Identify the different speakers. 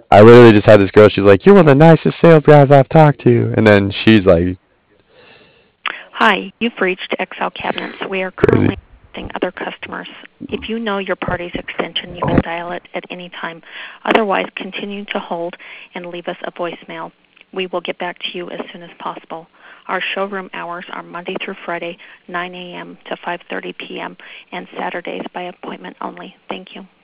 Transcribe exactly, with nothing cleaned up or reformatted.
Speaker 1: I literally just had this girl. She's like, "You're one of the nicest sales guys I've talked to," and then she's like,
Speaker 2: Hi, you've reached X L Cabinets. We are
Speaker 1: crazy.
Speaker 2: currently assisting other customers. If you know your party's extension, you can dial it at any time. Otherwise, continue to hold and leave us a voicemail. We will get back to you as soon as possible. Our showroom hours are Monday through Friday, nine a m to five thirty p m, and Saturdays by appointment only. Thank you.